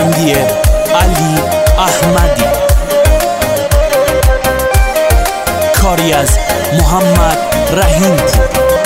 بندی علی احمدی، کاری از محمد رحیم پور.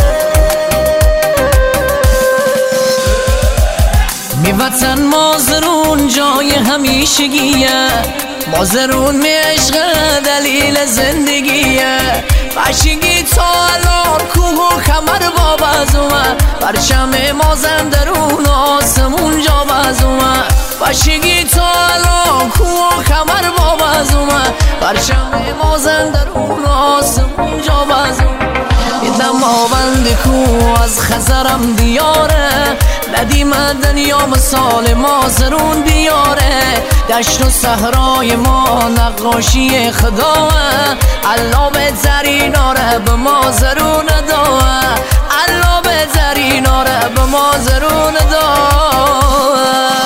می وطن مازرون جای همیشگیه، مازرون می عشق دلیل زندگیه. بچگی تا الان کوه و کمر باب از اومد، پرچم مازندرون آسمون جا باز اومد. بچگی تا الان کوه و کمر باب از اومد، پرچم مازندرون آسمون جا باز اومد. دماوند کوه از خزرم دیاره، ندیم دنیا مثال مازرون بیاره. دشت و صحرای ما نقاشی خداه، الله بهترین آره به مازرون داه، الله بهترین آره به مازرون داه.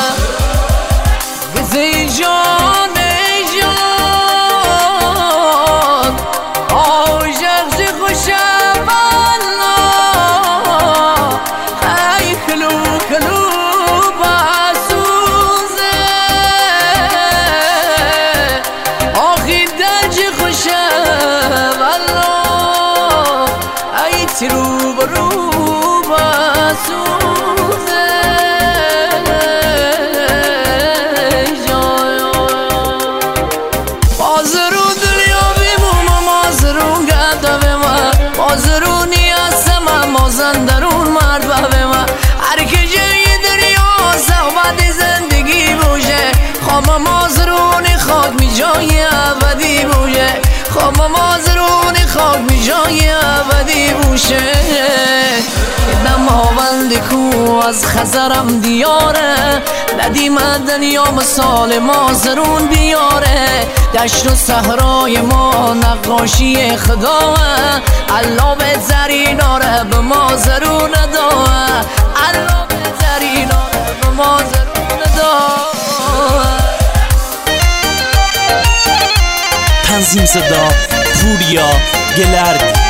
گزی جان جان آجغزی خوشم والله، ای کلو کلو باسوزه، آخی درجی خوشم والله، ای ترو برو باسوزه. مازرون دنیا بیموم مازرون گرده به من، مازرونی هستم مازندرون مرد به من. هر که جای دنیا صحبت زندگی بوشه، خوام مازرونی خاک می جای ابدی بوشه، خوام مازرونی خاک می جای ابدی بوشه. دماوند کوه از خزرم دیاره، ندیم دنیا مثال مازرون بیاره. دشت و صحرای ما نقاشی خداه، الله بهترین آره به مازرون داه، الله بهترین آره به مازرون داه. تنظیم صدا پوریا گلردی.